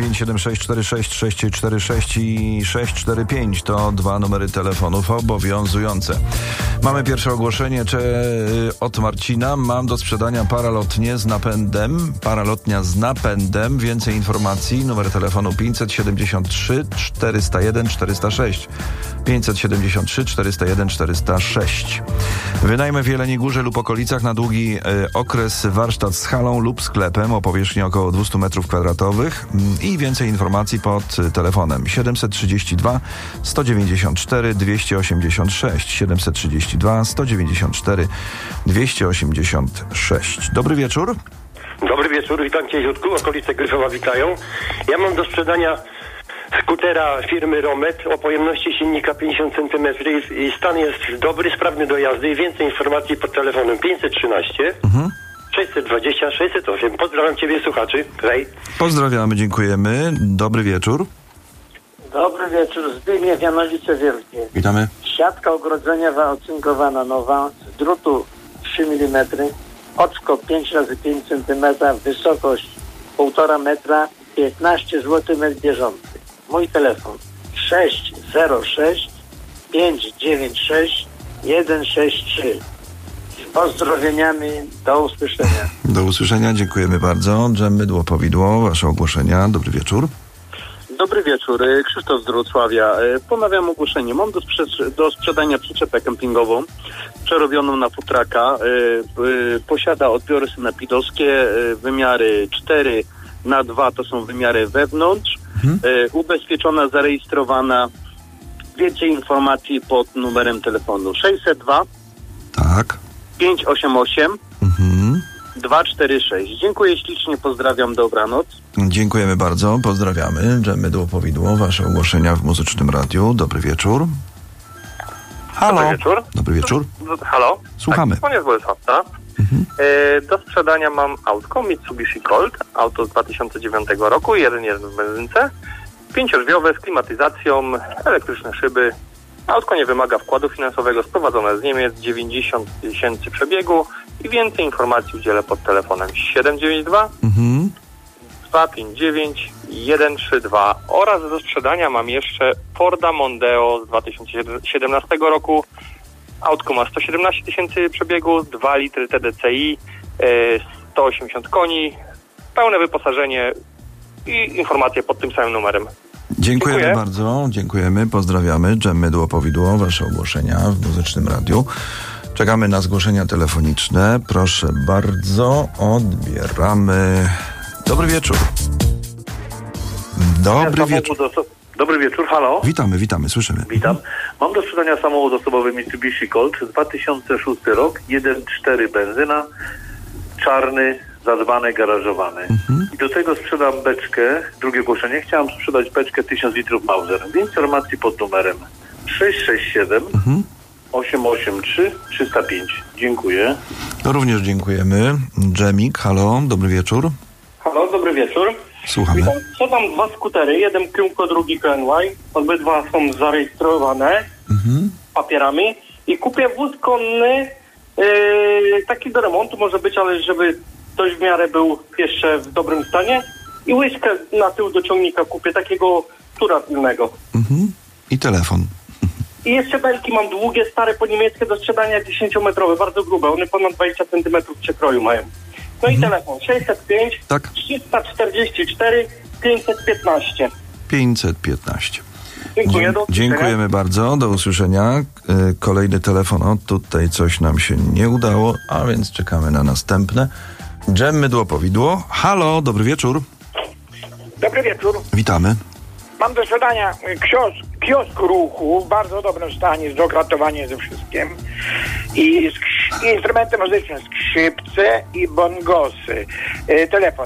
976464646 i 645 to dwa numery telefonów obowiązujące. Mamy pierwsze ogłoszenie od Marcina. Mam do sprzedania paralotnię z napędem. Paralotnia z napędem. Więcej informacji. Numer telefonu 573 401 406. 573 401 406. Wynajmę w Jeleniej Górze lub okolicach na długi okres warsztat z halą lub sklepem o powierzchni około 200 m2 i więcej informacji pod telefonem 732 194 286 732 194 286. Dobry wieczór. Dobry wieczór, witam Cię, Jutku, okolice Gryfowa witają. Ja mam do sprzedania skutera firmy Romet o pojemności silnika 50 cm i stan jest dobry, sprawny do jazdy i więcej informacji pod telefonem 513 620 608. Pozdrawiam Ciebie, słuchaczy. Hej. Pozdrawiamy, dziękujemy. Dobry wieczór. Dobry wieczór, Zbigniew, Janowice Wielkie. Witamy. Siatka ogrodzeniowa ocynkowana nowa, z drutu 3 mm, oczko 5 x 5 cm, wysokość 1,5 metra, 15 zł metr bieżący. Mój telefon 606 596 163. Z pozdrowieniami, do usłyszenia. Do usłyszenia, dziękujemy bardzo. Dżem Mydło Powidło, wasze ogłoszenia. Dobry wieczór. Dobry wieczór, Krzysztof z Wrocławia. Ponawiam ogłoszenie. Mam do sprzedania przyczepę kempingową przerobioną na futraka. Posiada odbiory sanepidowskie, wymiary 4x2 to są wymiary wewnątrz. Ubezpieczona, zarejestrowana. Więcej informacji pod numerem telefonu 602 tak 588 246. Dziękuję ślicznie, pozdrawiam, dobranoc. Dziękujemy bardzo, pozdrawiamy. Dżem Mydło Powidło, wasze ogłoszenia w Muzycznym Radiu. Dobry wieczór. Halo. Dobry wieczór. Dobry wieczór. Halo. Słuchamy. Tak, z Bolesławca. Do sprzedania mam autko Mitsubishi Colt, auto z 2009 roku, 1.1 w benzynce, 5-drzwiowe z klimatyzacją, elektryczne szyby. Autko nie wymaga wkładu finansowego, sprowadzone z Niemiec, 90 000 przebiegu i więcej informacji udzielę pod telefonem 792 259 132 oraz do sprzedania mam jeszcze Forda Mondeo z 2017 roku. Autko ma 117 000 przebiegu, 2 litry TDCi, 180 koni, pełne wyposażenie i informacje pod tym samym numerem. Dziękujemy bardzo, dziękujemy, pozdrawiamy. Dżem Mydło Powidło, wasze ogłoszenia w Muzycznym Radiu. Czekamy na zgłoszenia telefoniczne. Proszę bardzo, odbieramy. Dobry wieczór. Dobry wieczór. Dobry wieczór, halo. Witamy, słyszymy. Witam. Mam do sprzedania samochód osobowy Mitsubishi Colt, 2006 rok, 1.4 benzyna, czarny, zadbany, garażowany. I do tego sprzedam beczkę, drugie ogłoszenie, chciałem sprzedać beczkę 1000 litrów Mauser. Informacji pod numerem 667 883 305. Dziękuję. Również dziękujemy. Dżemik, halo, dobry wieczór. Halo, dobry wieczór. Słuchamy. Sprzedam dwa skutery, jeden Kymco, drugi KNY. Obydwa są zarejestrowane papierami i kupię wóz konny, taki do remontu może być, ale żeby dość w miarę był jeszcze w dobrym stanie i łyżkę na tył do ciągnika kupię, takiego tura tylnego. I telefon. I jeszcze belki mam długie, stare po niemieckie do sprzedania 10-metrowe, bardzo grube, one ponad 20 cm przekroju mają. No i telefon 605 tak. 344 515. 515. Dziękuję. Dziękujemy bardzo. Do usłyszenia. Kolejny telefon. O, tutaj coś nam się nie udało, a więc czekamy na następne. Dżem Mydło Powidło. Halo, dobry wieczór. Dobry wieczór. Witamy. Mam do sprzedania kiosk ruchu w bardzo dobrym stanie, z okratowaniem ze wszystkim i instrumentem muzycznym, skrzypce i bongosy. Telefon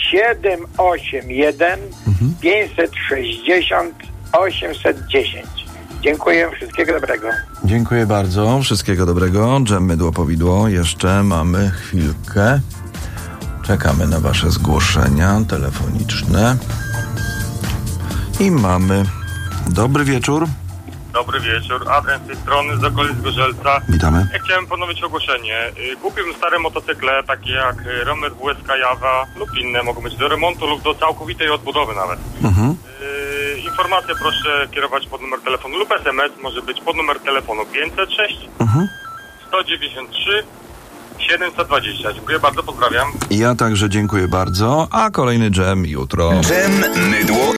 781 560 810. Dziękuję, wszystkiego dobrego. Dziękuję bardzo, wszystkiego dobrego. Dżem Mydło Powidło. Jeszcze mamy chwilkę. Czekamy na wasze zgłoszenia telefoniczne. I mamy. Dobry wieczór. Dobry wieczór, Adrian z tej strony, z okolic Gorzelca. Witamy. Ja chciałem ponowić ogłoszenie. Kupiłbym stare motocykle, takie jak Romer WSK Java lub inne, mogą być do remontu lub do całkowitej odbudowy nawet. Informacje proszę kierować pod numer telefonu lub SMS, może być pod numer telefonu 506 193 720. Dziękuję bardzo, pozdrawiam. Ja także dziękuję bardzo, a kolejny dżem jutro. Dżem, mydło